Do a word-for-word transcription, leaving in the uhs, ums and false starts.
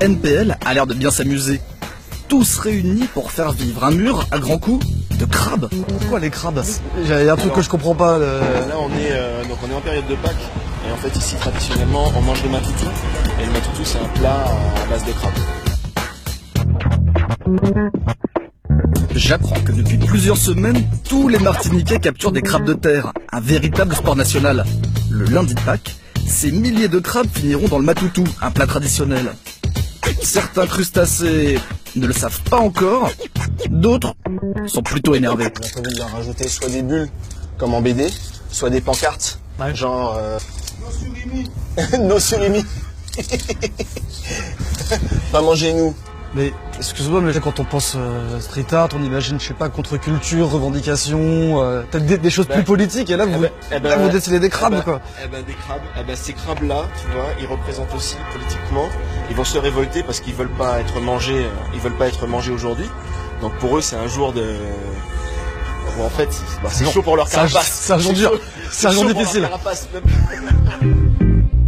N P L a l'air de bien s'amuser. Tous réunis pour faire vivre un mur à grands coups de crabes. Quoi les crabes? Il y a un truc Alors, que je comprends pas. Le... Là on est, euh, donc on est en période de Pâques. Et en fait ici traditionnellement on mange le matoutou. Et le matoutou c'est un plat à base de crabes. J'apprends que depuis plusieurs semaines, tous les Martiniquais capturent des crabes de terre, un véritable sport national. Le lundi de Pâques, ces milliers de crabes finiront dans le matoutou, un plat traditionnel. Certains crustacés ne le savent pas encore, d'autres sont plutôt énervés. On a prévu de leur rajouter soit des bulles, comme en B D, soit des pancartes, ouais. genre... Euh... No surimi. Pas manger nous. Mais excuse-moi, mais quand on pense euh, street art, on imagine, je sais pas, contre-culture, revendication, euh, peut-être des, des choses ben, plus politiques. Et là, vous, eh ben, eh ben, là, vous décelez des crabes, eh ben, quoi. Eh ben, des crabes. Eh ben, ces crabes-là, tu vois, ils représentent aussi politiquement. Ils vont se révolter parce qu'ils veulent pas être mangés. Ils veulent pas être mangés aujourd'hui. Donc pour eux, c'est un jour de. Bon, en fait, c'est bah, chaud pour leur carapace. C'est un jour dur. C'est un jour difficile.